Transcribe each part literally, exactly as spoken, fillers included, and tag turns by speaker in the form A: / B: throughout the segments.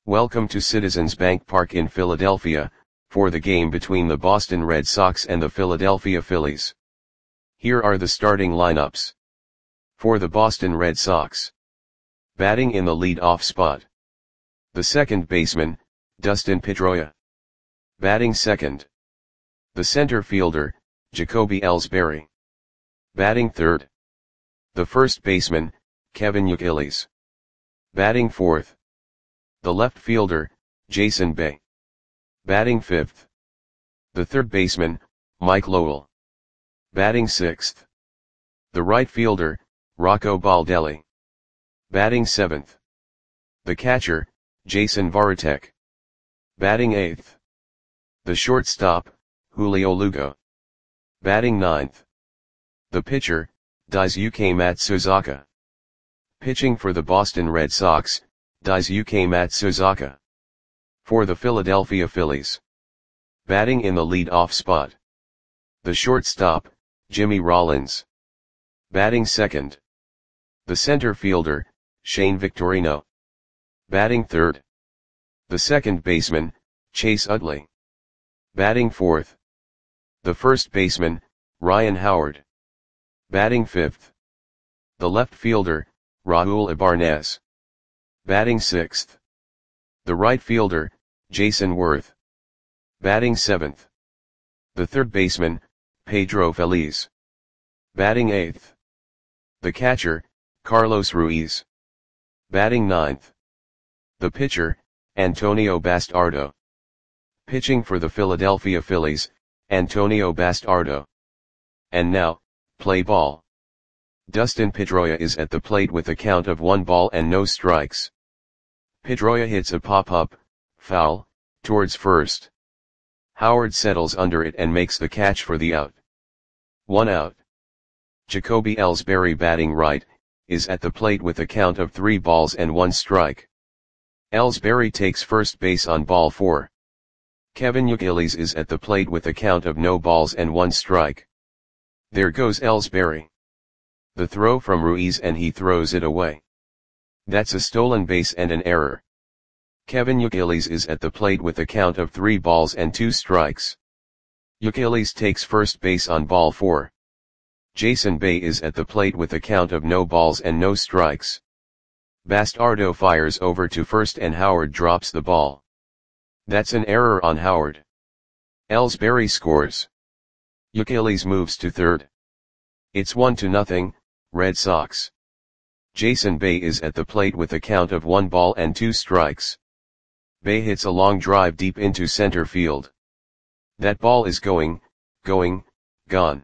A: Welcome to Citizens Bank Park in Philadelphia, for the game between the Boston Red Sox and the Philadelphia Phillies. Here are the starting lineups. For the Boston Red Sox. Batting in the lead-off spot. The second baseman, Dustin Pedroia. Batting second. The center fielder, Jacoby Ellsbury. Batting third. The first baseman, Kevin Youkilis. Batting fourth. The left fielder, Jason Bay. Batting fifth. The third baseman, Mike Lowell. Batting sixth. The right fielder, Rocco Baldelli. Batting seventh. The catcher, Jason Varitek. Batting eighth. The shortstop, Julio Lugo. Batting ninth. The pitcher, Daisuke Matsuzaka. Pitching for the Boston Red Sox, Daisuke Matsuzaka. For the Philadelphia Phillies. Batting in the lead-off spot. The shortstop, Jimmy Rollins. Batting second. The center fielder, Shane Victorino. Batting third. The second baseman, Chase Utley. Batting fourth. The first baseman, Ryan Howard. Batting fifth. The left fielder, Raul Ibanez. Batting sixth. The right fielder, Jason Worth. Batting seventh. The third baseman, Pedro Feliz. Batting eighth. The catcher, Carlos Ruiz. Batting ninth. The pitcher, Antonio Bastardo. Pitching for the Philadelphia Phillies, Antonio Bastardo. And now, play ball. Dustin Pedroia is at the plate with a count of one ball and no strikes. Pedroia hits a pop-up, foul, towards first. Howard settles under it and makes the catch for the out. One out. Jacoby Ellsbury, batting right, is at the plate with a count of three balls and one strike. Ellsbury takes first base on ball four. Kevin Youkilis is at the plate with a count of no balls and one strike. There goes Ellsbury. The throw from Ruiz and he throws it away. That's a stolen base and an error. Kevin Youkilis is at the plate with a count of three balls and two strikes. Youkilis takes first base on ball four. Jason Bay is at the plate with a count of no balls and no strikes. Bastardo fires over to first and Howard drops the ball. That's an error on Howard. Ellsbury scores. Youkilis moves to third. It's one to nothing, Red Sox. Jason Bay is at the plate with a count of one ball and two strikes. Bay hits a long drive deep into center field. That ball is going, going, gone.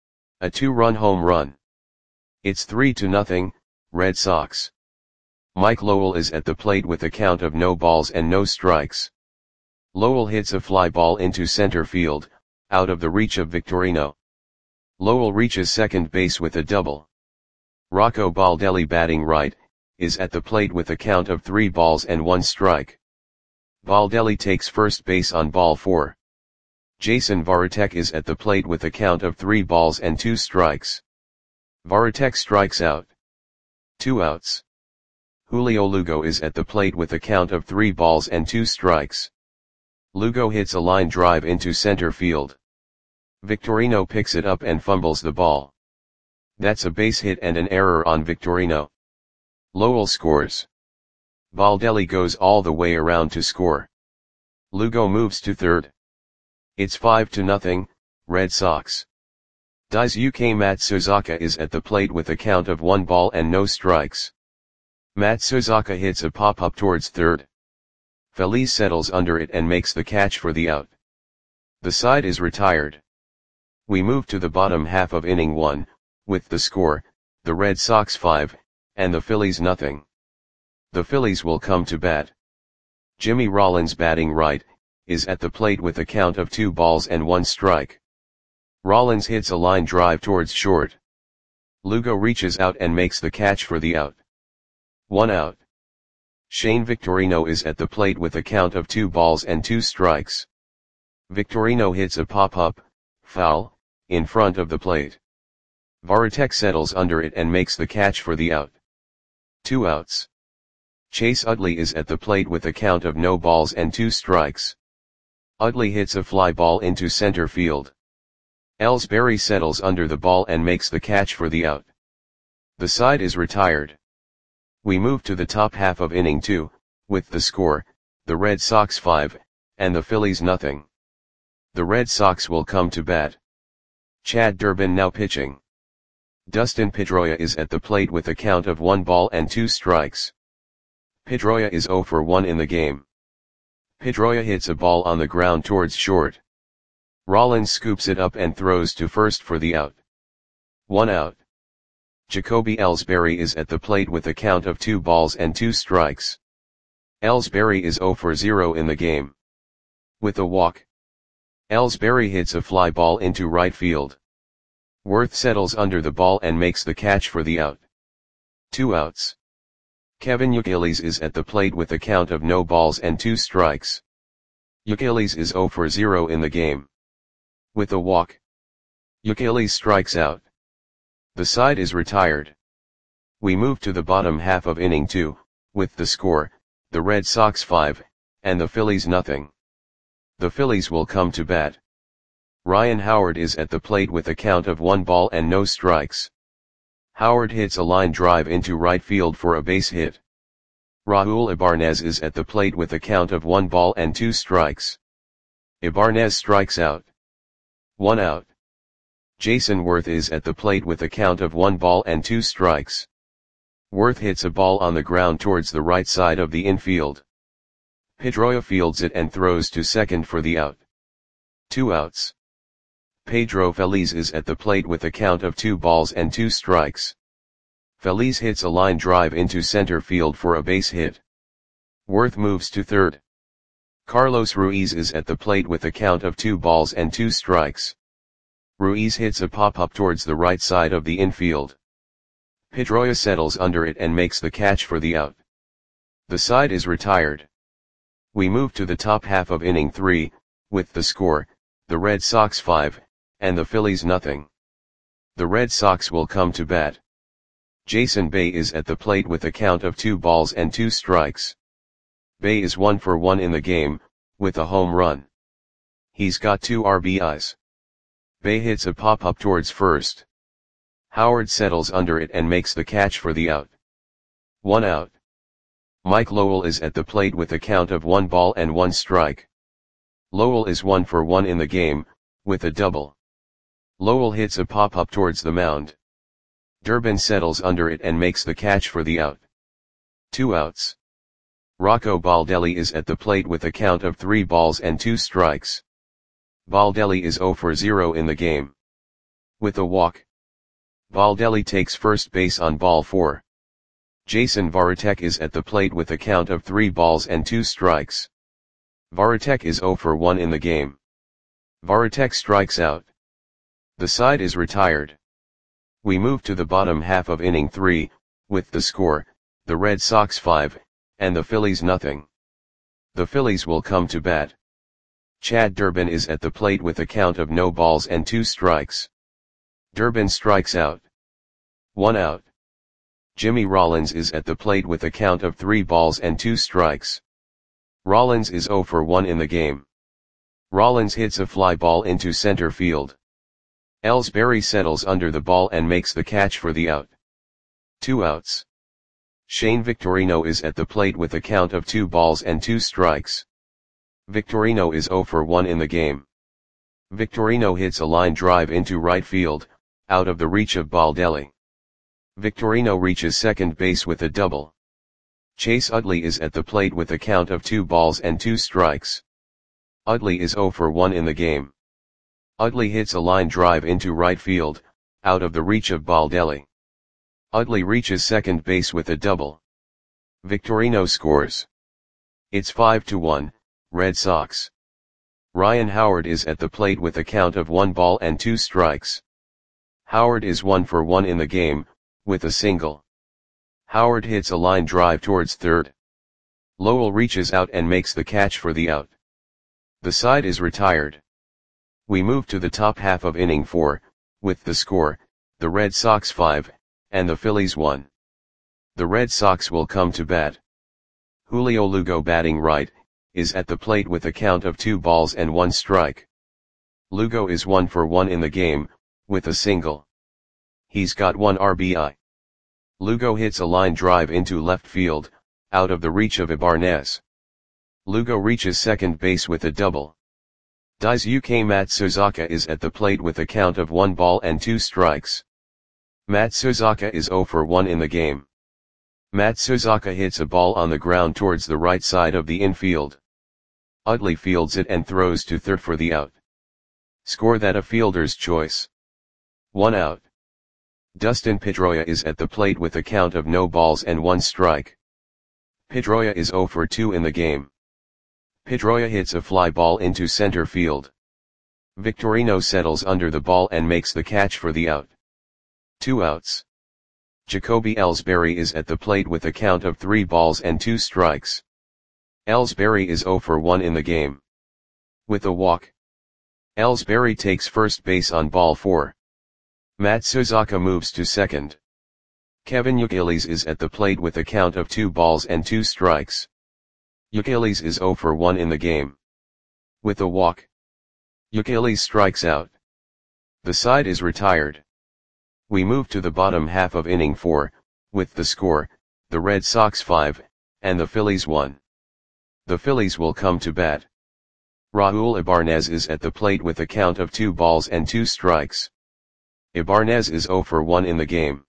A: A two-run home run. It's three to nothing, Red Sox. Mike Lowell is at the plate with a count of no balls and no strikes. Lowell hits a fly ball into center field, out of the reach of Victorino. Lowell reaches second base with a double. Rocco Baldelli, batting right, is at the plate with a count of three balls and one strike. Baldelli takes first base on ball four. Jason Varitek is at the plate with a count of three balls and two strikes. Varitek strikes out. Two outs. Julio Lugo is at the plate with a count of three balls and two strikes. Lugo hits a line drive into center field. Victorino picks it up and fumbles the ball. That's a base hit and an error on Victorino. Lowell scores. Baldelli goes all the way around to score. Lugo moves to third. It's five to nothing, Red Sox. Daisuke Matsuzaka is at the plate with a count of one ball and no strikes. Matsuzaka hits a pop-up towards third. Feliz settles under it and makes the catch for the out. The side is retired. We move to the bottom half of inning one, with the score, the Red Sox five, and the Phillies nothing. The Phillies will come to bat. Jimmy Rollins, batting right, is at the plate with a count of two balls and one strike. Rollins hits a line drive towards short. Lugo reaches out and makes the catch for the out. One out. Shane Victorino is at the plate with a count of two balls and two strikes. Victorino hits a pop-up, foul, in front of the plate. Varitek settles under it and makes the catch for the out. Two outs. Chase Utley is at the plate with a count of no balls and two strikes. Utley hits a fly ball into center field. Ellsbury settles under the ball and makes the catch for the out. The side is retired. We move to the top half of inning two, with the score, the Red Sox five, and the Phillies nothing. The Red Sox will come to bat. Chad Durbin now pitching. Dustin Pedroia is at the plate with a count of one ball and two strikes. Pedroia is zero for one in the game. Pedroia hits a ball on the ground towards short. Rollins scoops it up and throws to first for the out. One out. Jacoby Ellsbury is at the plate with a count of two balls and two strikes. Ellsbury is zero for zero in the game. With a walk, Ellsbury hits a fly ball into right field. Worth settles under the ball and makes the catch for the out. Two outs. Kevin Youkilis is at the plate with a count of no balls and two strikes. Youkilis is zero for zero in the game. With a walk, Youkilis strikes out. The side is retired. We move to the bottom half of inning two, with the score, the Red Sox five, and the Phillies nothing. The Phillies will come to bat. Ryan Howard is at the plate with a count of one ball and no strikes. Howard hits a line drive into right field for a base hit. Raul Ibanez is at the plate with a count of one ball and two strikes. Ibanez strikes out. One out. Jason Worth is at the plate with a count of one ball and two strikes. Worth hits a ball on the ground towards the right side of the infield. Pedroia fields it and throws to second for the out. Two outs. Pedro Feliz is at the plate with a count of two balls and two strikes. Feliz hits a line drive into center field for a base hit. Worth moves to third. Carlos Ruiz is at the plate with a count of two balls and two strikes. Ruiz hits a pop-up towards the right side of the infield. Pedroia settles under it and makes the catch for the out. The side is retired. We move to the top half of inning three, with the score, the Red Sox five, and the Phillies nothing. The Red Sox will come to bat. Jason Bay is at the plate with a count of two balls and two strikes. Bay is one for one in the game, with a home run. He's got two R B Is. Bay hits a pop-up towards first. Howard settles under it and makes the catch for the out. One out. Mike Lowell is at the plate with a count of one ball and one strike. Lowell is one for one in the game, with a double. Lowell hits a pop-up towards the mound. Durbin settles under it and makes the catch for the out. Two outs. Rocco Baldelli is at the plate with a count of three balls and two strikes. Baldelli is zero for zero in the game. With a walk, Baldelli takes first base on ball four. Jason Varitek is at the plate with a count of three balls and two strikes. Varitek is zero for one in the game. Varitek strikes out. The side is retired. We move to the bottom half of inning three, with the score, the Red Sox five, and the Phillies nothing. The Phillies will come to bat. Chad Durbin is at the plate with a count of no balls and two strikes. Durbin strikes out. One out. Jimmy Rollins is at the plate with a count of three balls and two strikes. Rollins is zero for one in the game. Rollins hits a fly ball into center field. Ellsbury settles under the ball and makes the catch for the out. Two outs. Shane Victorino is at the plate with a count of two balls and two strikes. Victorino is zero for one in the game. Victorino hits a line drive into right field, out of the reach of Baldelli. Victorino reaches second base with a double. Chase Utley is at the plate with a count of two balls and two strikes. Utley is zero for one in the game. Utley hits a line drive into right field, out of the reach of Baldelli. Utley reaches second base with a double. Victorino scores. It's five to one, Red Sox. Ryan Howard is at the plate with a count of one ball and two strikes. Howard is one for one in the game, with a single. Howard hits a line drive towards third. Lowell reaches out and makes the catch for the out. The side is retired. We move to the top half of inning four, with the score, the Red Sox five, and the Phillies one. The Red Sox will come to bat. Julio Lugo batting right, is at the plate with a count of two balls and one strike. Lugo is one for one in the game, with a single. He's got one R B I. Lugo hits a line drive into left field, out of the reach of Ibanez. Lugo reaches second base with a double. Daisuke Matsuzaka is at the plate with a count of one ball and two strikes. Matsuzaka is zero for one in the game. Matsuzaka hits a ball on the ground towards the right side of the infield. Utley fields it and throws to third for the out. Score that a fielder's choice. One out. Dustin Pedroia is at the plate with a count of no balls and one strike. Pedroia is zero for two in the game. Pedroia hits a fly ball into center field. Victorino settles under the ball and makes the catch for the out. Two outs. Jacoby Ellsbury is at the plate with a count of three balls and two strikes. Ellsbury is zero for one in the game. With a walk. Ellsbury takes first base on ball four. Matsuzaka moves to second. Kevin Youkilis is at the plate with a count of two balls and two strikes. Youkilis is zero for one in the game. With a walk. Youkilis strikes out. The side is retired. We move to the bottom half of inning four, with the score, the Red Sox five, and the Phillies one. The Phillies will come to bat. Raul Ibanez is at the plate with a count of two balls and two strikes. Ibanez is zero for one in the game.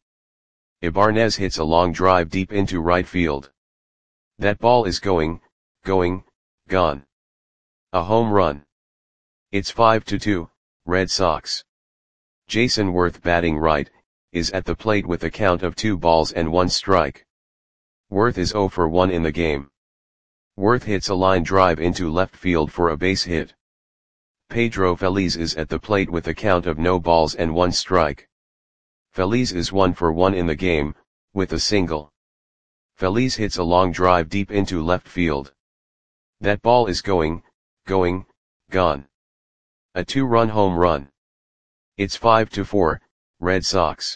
A: Ibanez hits a long drive deep into right field. That ball is going, going, gone. A home run. It's five to two, Red Sox. Jason Worth batting right, is at the plate with a count of two balls and one strike. Worth is zero for one in the game. Worth hits a line drive into left field for a base hit. Pedro Feliz is at the plate with a count of no balls and one strike. Feliz is one for one in the game, with a single. Feliz hits a long drive deep into left field. That ball is going, going, gone. A two-run home run. It's five to four, Red Sox.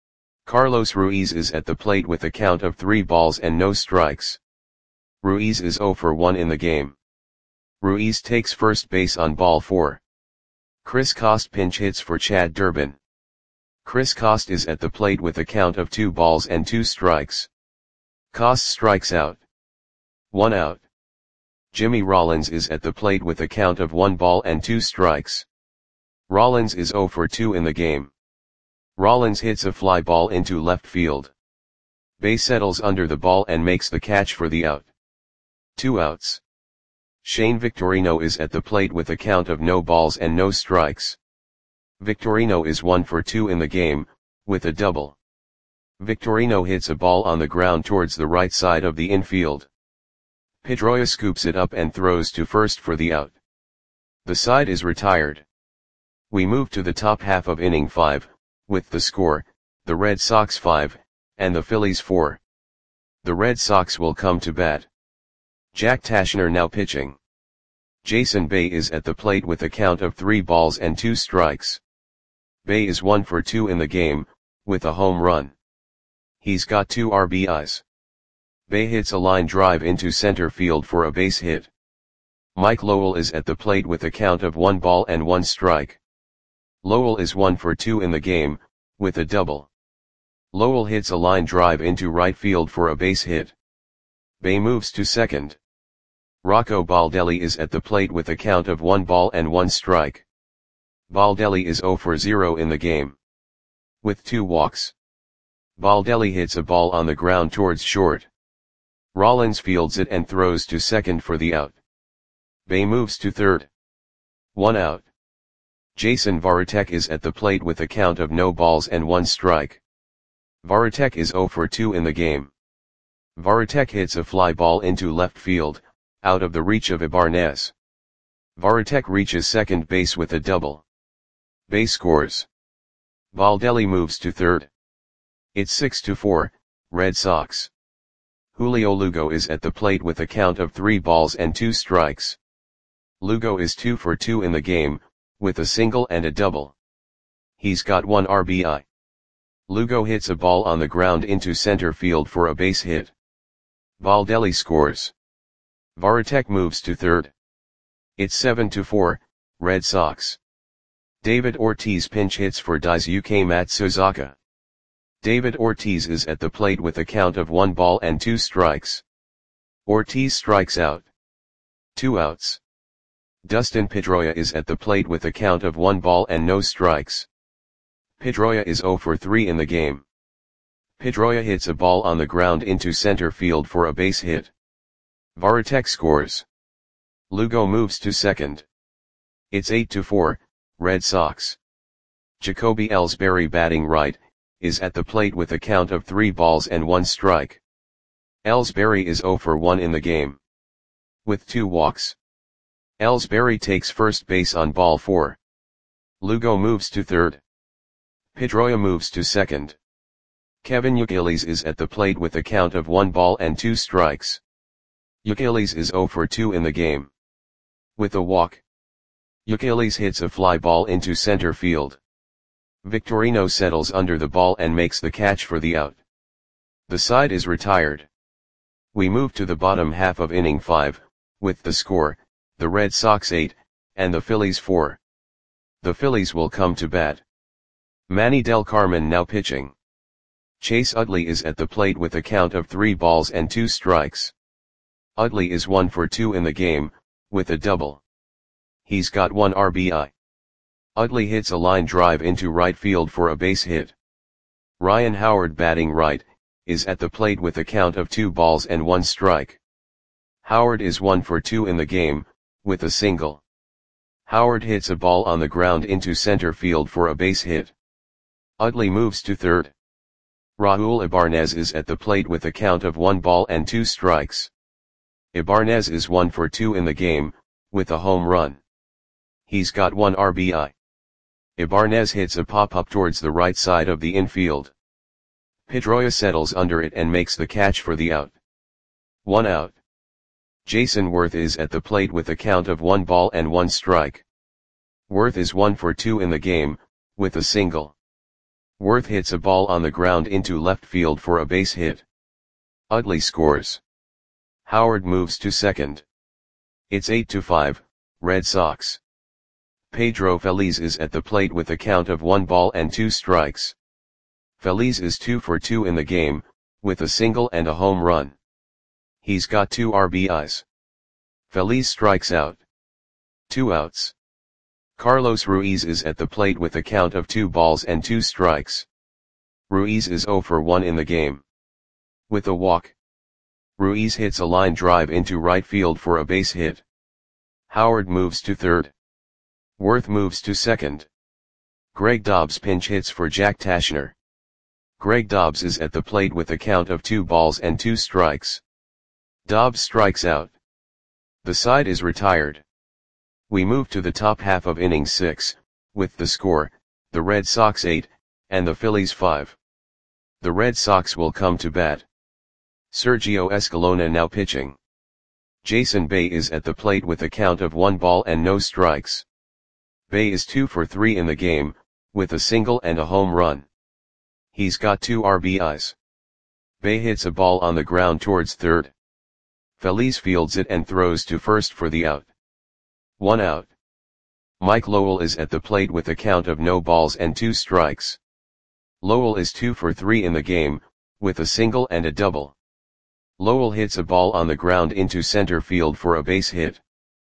A: Carlos Ruiz is at the plate with a count of three balls and no strikes. Ruiz is zero for one in the game. Ruiz takes first base on ball four. Chris Coste pinch hits for Chad Durbin. Chris Coste is at the plate with a count of two balls and two strikes. Coste strikes out. One out. Jimmy Rollins is at the plate with a count of one ball and two strikes. Rollins is zero for two in the game. Rollins hits a fly ball into left field. Bay settles under the ball and makes the catch for the out. Two outs. Shane Victorino is at the plate with a count of no balls and no strikes. Victorino is one for two in the game, with a double. Victorino hits a ball on the ground towards the right side of the infield. Pedroia scoops it up and throws to first for the out. The side is retired. We move to the top half of inning five, with the score, the Red Sox five, and the Phillies four. The Red Sox will come to bat. Jack Tashner now pitching. Jason Bay is at the plate with a count of three balls and two strikes. Bay is one for two in the game, with a home run. He's got two R B Is. Bay hits a line drive into center field for a base hit. Mike Lowell is at the plate with a count of one ball and one strike. Lowell is one for two in the game, with a double. Lowell hits a line drive into right field for a base hit. Bay moves to second. Rocco Baldelli is at the plate with a count of one ball and one strike. Baldelli is zero for zero in the game. With two walks. Baldelli hits a ball on the ground towards short. Rollins fields it and throws to second for the out. Bay moves to third. One out. Jason Varitek is at the plate with a count of no balls and one strike. Varitek is zero for two in the game. Varitek hits a fly ball into left field, out of the reach of Ibanez. Varitek reaches second base with a double. Bay scores. Baldelli moves to third. It's six to four, Red Sox. Julio Lugo is at the plate with a count of three balls and two strikes. Lugo is two for two in the game, with a single and a double. He's got one R B I. Lugo hits a ball on the ground into center field for a base hit. Baldelli scores. Varitek moves to third. It's seven to four, Red Sox. David Ortiz pinch hits for Daisuke Matsuzaka. David Ortiz is at the plate with a count of one ball and two strikes. Ortiz strikes out. Two outs. Dustin Pedroia is at the plate with a count of one ball and no strikes. Pedroia is zero for three in the game. Pedroia hits a ball on the ground into center field for a base hit. Varitek scores. Lugo moves to second. It's eight to four, Red Sox. Jacoby Ellsbury batting right, is at the plate with a count of three balls and one strike. Ellsbury is zero for one in the game. With two walks. Ellsbury takes first base on ball four. Lugo moves to third. Pedroia moves to second. Kevin Youkilis is at the plate with a count of one ball and two strikes. Youkilis is zero for two in the game. With a walk. Youkilis hits a fly ball into center field. Victorino settles under the ball and makes the catch for the out. The side is retired. We move to the bottom half of inning five, with the score, the Red Sox eight, and the Phillies four. The Phillies will come to bat. Manny Del Carmen now pitching. Chase Utley is at the plate with a count of three balls and two strikes. Utley is one for two in the game, with a double. He's got one R B I. Utley hits a line drive into right field for a base hit. Ryan Howard batting right, is at the plate with a count of two balls and one strike. Howard is one for two in the game, with a single. Howard hits a ball on the ground into center field for a base hit. Utley moves to third. Raul Ibanez is at the plate with a count of one ball and two strikes. Ibanez is one for two in the game, with a home run. He's got one R B I. Ibanez hits a pop-up towards the right side of the infield. Pedroia settles under it and makes the catch for the out. One out. Jason Worth is at the plate with a count of one ball and one strike. Worth is one for two in the game, with a single. Worth hits a ball on the ground into left field for a base hit. Utley scores. Howard moves to second. It's eight to five, Red Sox. Pedro Feliz is at the plate with a count of one ball and two strikes. Feliz is two for two in the game, with a single and a home run. He's got two R B Is. Feliz strikes out. Two outs. Carlos Ruiz is at the plate with a count of two balls and two strikes. Ruiz is zero for one in the game. With a walk. Ruiz hits a line drive into right field for a base hit. Howard moves to third. Worth moves to second. Greg Dobbs pinch hits for Jack Tashner. Greg Dobbs is at the plate with a count of two balls and two strikes. Dobbs strikes out. The side is retired. We move to the top half of inning six, with the score, the Red Sox eight, and the Phillies five. The Red Sox will come to bat. Sergio Escalona now pitching. Jason Bay is at the plate with a count of one ball and no strikes. Bay is two for three in the game, with a single and a home run. He's got two R B Is. Bay hits a ball on the ground towards third. Feliz fields it and throws to first for the out. One out. Mike Lowell is at the plate with a count of no balls and two strikes. Lowell is two for three in the game, with a single and a double. Lowell hits a ball on the ground into center field for a base hit.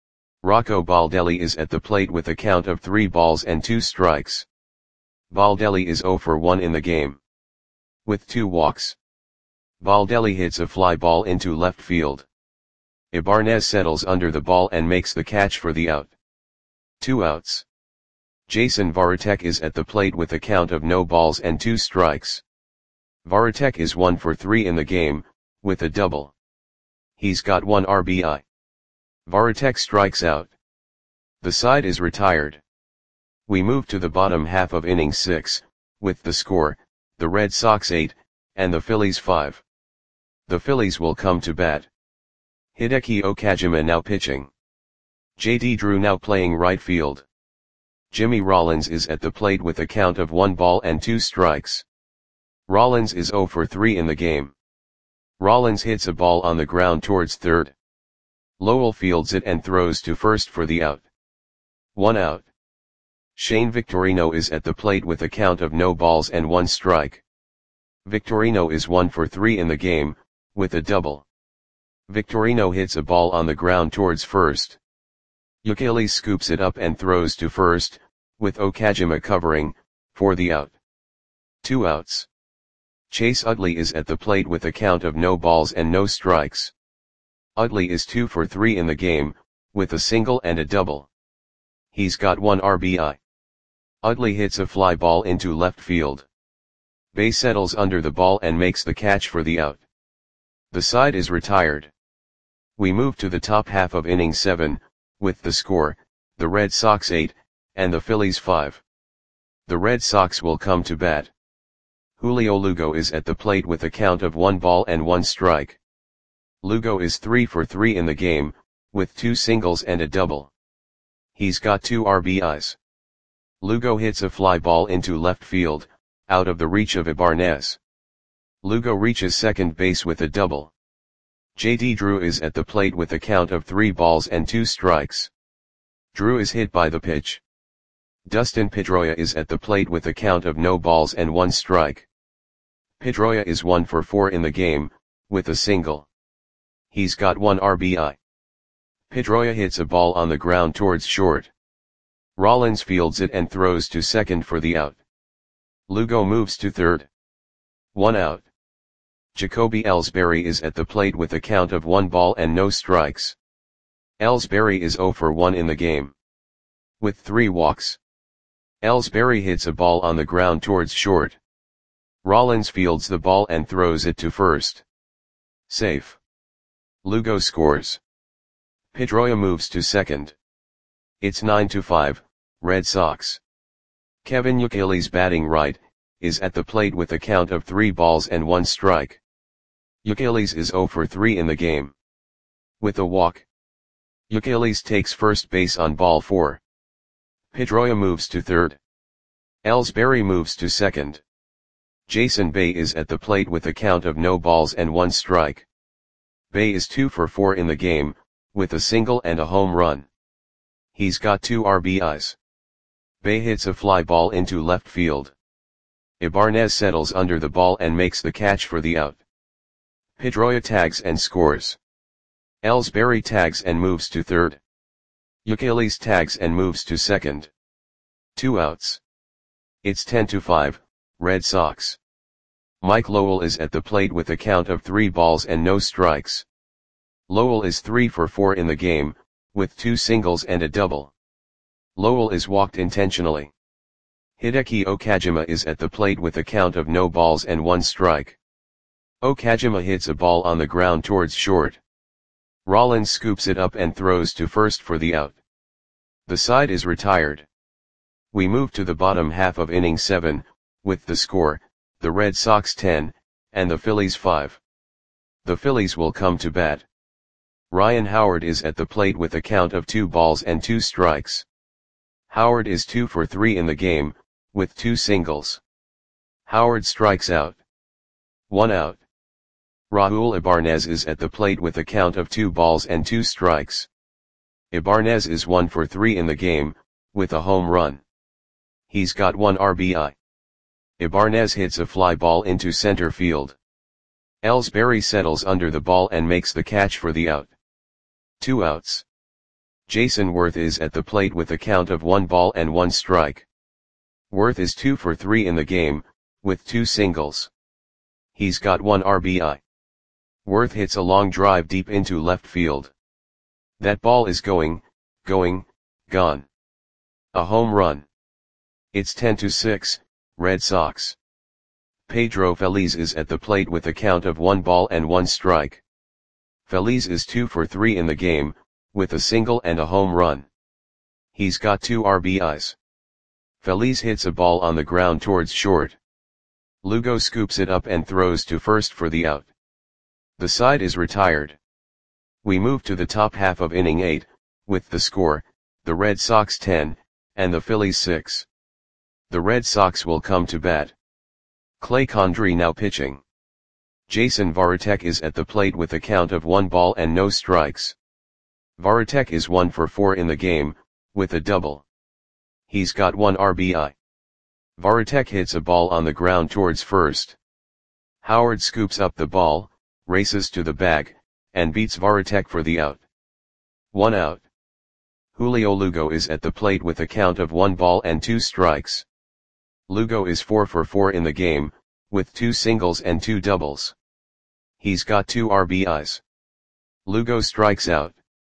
A: Rocco Baldelli is at the plate with a count of three balls and two strikes. Baldelli is zero for one in the game. With two walks. Baldelli hits a fly ball into left field. Ibanez settles under the ball and makes the catch for the out. Two outs. Jason Varitek is at the plate with a count of no balls and two strikes. Varitek is one for three in the game, with a double. He's got one R B I. Varitek strikes out. The side is retired. We move to the bottom half of inning six, with the score, the Red Sox eight, and the Phillies five. The Phillies will come to bat. Hideki Okajima now pitching. J D Drew now playing right field. Jimmy Rollins is at the plate with a count of one ball and two strikes. Rollins is zero for three in the game. Rollins hits a ball on the ground towards third. Lowell fields it and throws to first for the out. One out. Shane Victorino is at the plate with a count of no balls and one strike. Victorino is one for three in the game, with a double. Victorino hits a ball on the ground towards first. Youkilis scoops it up and throws to first, with Okajima covering, for the out. Two outs. Chase Utley is at the plate with a count of no balls and no strikes. Utley is two for three in the game, with a single and a double. He's got one R B I. Utley hits a fly ball into left field. Bay settles under the ball and makes the catch for the out. The side is retired. We move to the top half of inning seven, with the score, the Red Sox eight, and the Phillies five. The Red Sox will come to bat. Julio Lugo is at the plate with a count of one ball and one strike. Lugo is three for three in the game, with two singles and a double. He's got two R B Is. Lugo hits a fly ball into left field, out of the reach of Ibanez. Lugo reaches second base with a double. J D Drew is at the plate with a count of three balls and two strikes. Drew is hit by the pitch. Dustin Pedroia is at the plate with a count of no balls and one strike. Pedroia is one for four in the game, with a single. He's got one R B I. Pedroia hits a ball on the ground towards short. Rollins fields it and throws to second for the out. Lugo moves to third. One out. Jacoby Ellsbury is at the plate with a count of one ball and no strikes. Ellsbury is zero for one in the game, with three walks. Ellsbury hits a ball on the ground towards short. Rollins fields the ball and throws it to first. Safe. Lugo scores. Pedroia moves to second. It's nine to five, Red Sox. Kevin Youkilis, batting right, is at the plate with a count of three balls and one strike. Youkilis is zero for three in the game, with a walk. Youkilis takes first base on ball four. Pedroia moves to third. Ellsbury moves to second. Jason Bay is at the plate with a count of no balls and one strike. Bay is two for four in the game, with a single and a home run. He's got two R B Is. Bay hits a fly ball into left field. Ibanez settles under the ball and makes the catch for the out. Pedroia tags and scores. Ellsbury tags and moves to third. Youkilis tags and moves to second. Two outs. It's ten to five, Red Sox. Mike Lowell is at the plate with a count of three balls and no strikes. Lowell is three for four in the game, with two singles and a double. Lowell is walked intentionally. Hideki Okajima is at the plate with a count of no balls and one strike. Okajima hits a ball on the ground towards short. Rollins scoops it up and throws to first for the out. The side is retired. We move to the bottom half of inning seven, with the score, the Red Sox ten, and the Phillies five. The Phillies will come to bat. Ryan Howard is at the plate with a count of two balls and two strikes. Howard is two for three in the game, with two singles. Howard strikes out. One out. Raul Ibanez is at the plate with a count of two balls and two strikes. Ibanez is one for three in the game, with a home run. He's got one R B I. Ibanez hits a fly ball into center field. Ellsbury settles under the ball and makes the catch for the out. Two outs. Jason Worth is at the plate with a count of one ball and one strike. Worth is two for three in the game, with two singles. He's got one R B I. Worth hits a long drive deep into left field. That ball is going, going, gone. A home run. It's ten to six, Red Sox. Pedro Feliz is at the plate with a count of one ball and one strike. Feliz is two for three in the game, with a single and a home run. He's got two R B Is. Feliz hits a ball on the ground towards short. Lugo scoops it up and throws to first for the out. The side is retired. We move to the top half of inning eight, with the score, the Red Sox ten, and the Phillies six. The Red Sox will come to bat. Clay Condrey now pitching. Jason Varitek is at the plate with a count of one ball and no strikes. Varitek is one for four in the game, with a double. He's got one R B I. Varitek hits a ball on the ground towards first. Howard scoops up the ball, races to the bag, and beats Varitek for the out. One out. Julio Lugo is at the plate with a count of one ball and two strikes. Lugo is four for four in the game, with two singles and two doubles. He's got two R B Is. Lugo strikes out.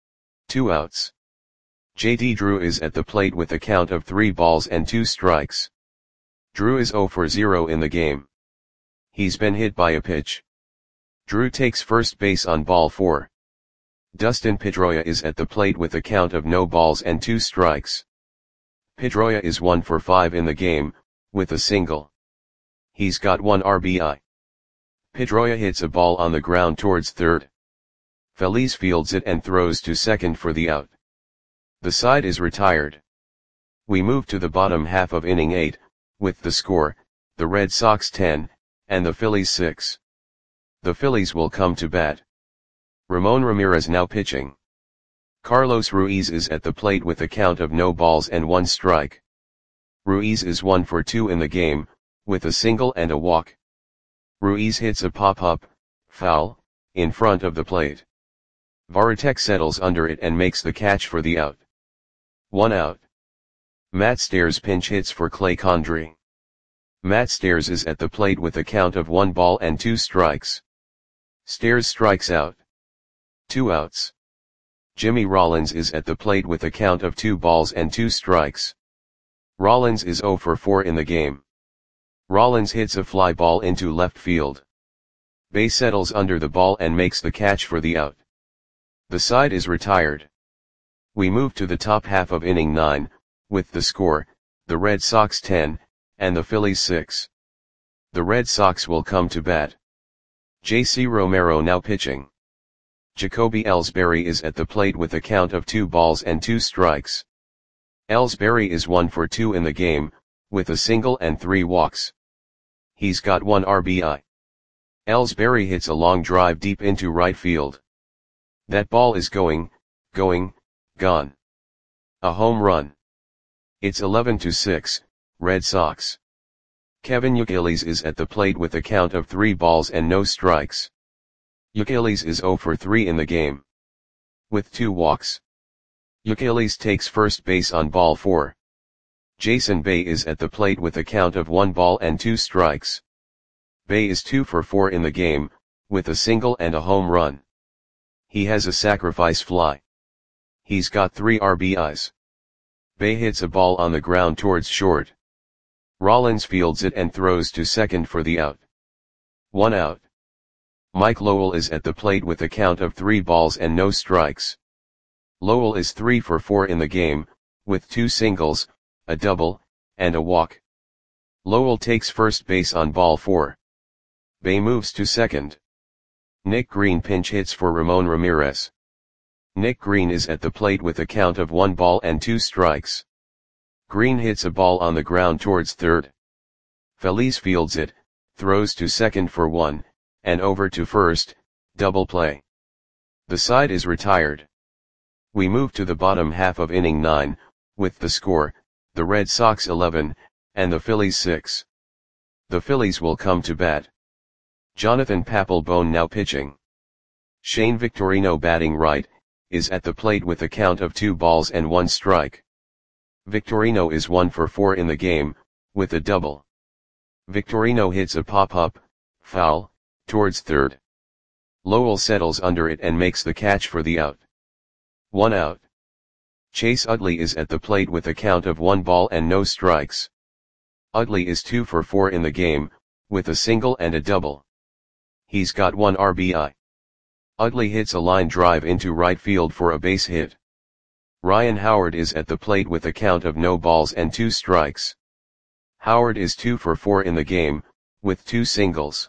A: Two outs. J D Drew is at the plate with a count of three balls and two strikes. Drew is zero for zero in the game. He's been hit by a pitch. Drew takes first base on ball four. Dustin Pedroia is at the plate with a count of no balls and two strikes. Pedroia is one for five in the game, with a single. He's got one R B I. Pedroia hits a ball on the ground towards third. Feliz fields it and throws to second for the out. The side is retired. We move to the bottom half of inning eight, with the score, the Red Sox ten, and the Phillies six. The Phillies will come to bat. Ramon Ramirez now pitching. Carlos Ruiz is at the plate with a count of no balls and one strike. Ruiz is one for two in the game, with a single and a walk. Ruiz hits a pop-up, foul, in front of the plate. Varitek settles under it and makes the catch for the out. One out. Matt Stairs pinch hits for Clay Condrey. Matt Stairs is at the plate with a count of one ball and two strikes. Stairs strikes out. Two outs. Jimmy Rollins is at the plate with a count of two balls and two strikes. Rollins is zero for four in the game. Rollins hits a fly ball into left field. Bay settles under the ball and makes the catch for the out. The side is retired. We move to the top half of inning nine, with the score, the Red Sox ten, and the Phillies six. The Red Sox will come to bat. J C Romero now pitching. Jacoby Ellsbury is at the plate with a count of two balls and two strikes. Ellsbury is one for two in the game, with a single and three walks. He's got one R B I. Ellsbury hits a long drive deep into right field. That ball is going, going, gone. A home run. It's eleven to six, Red Sox. Kevin Youkilis is at the plate with a count of three balls and no strikes. Youkilis is zero for three in the game. With two walks. Youkilis takes first base on ball four. Jason Bay is at the plate with a count of one ball and two strikes. Bay is two for four in the game, with a single and a home run. He has a sacrifice fly. He's got three R B Is. Bay hits a ball on the ground towards short. Rollins fields it and throws to second for the out. One out. Mike Lowell is at the plate with a count of three balls and no strikes. Lowell is three for four in the game, with two singles, a double, and a walk. Lowell takes first base on ball four. Bay moves to second. Nick Green pinch hits for Ramon Ramirez. Nick Green is at the plate with a count of one ball and two strikes. Green hits a ball on the ground towards third. Feliz fields it, throws to second for one, and over to first, double play. The side is retired. We move to the bottom half of inning nine, with the score, the Red Sox eleven, and the Phillies six. The Phillies will come to bat. Jonathan Papelbon now pitching. Shane Victorino batting right, is at the plate with a count of two balls and one strike. Victorino is one for four in the game, with a double. Victorino hits a pop-up, foul, towards third. Lowell settles under it and makes the catch for the out. One out. Chase Utley is at the plate with a count of one ball and no strikes. Utley is two for four in the game, with a single and a double. He's got one R B I. Utley hits a line drive into right field for a base hit. Ryan Howard is at the plate with a count of no balls and two strikes. Howard is two for four in the game, with two singles.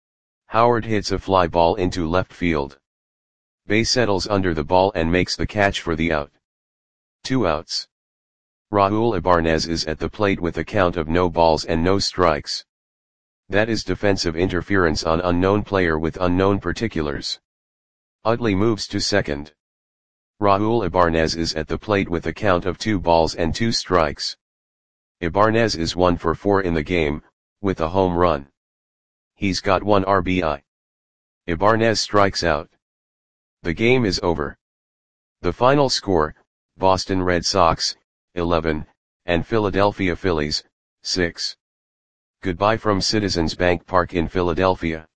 A: Howard hits a fly ball into left field. Bay settles under the ball and makes the catch for the out. Two outs. Raul Ibanez is at the plate with a count of no balls and no strikes. That is defensive interference on unknown player with unknown particulars. Utley moves to second. Raul Ibanez is at the plate with a count of two balls and two strikes. Ibanez is one for four in the game, with a home run. He's got one R B I. Ibanez strikes out. The game is over. The final score, Boston Red Sox, eleven, and Philadelphia Phillies, six. Goodbye from Citizens Bank Park in Philadelphia.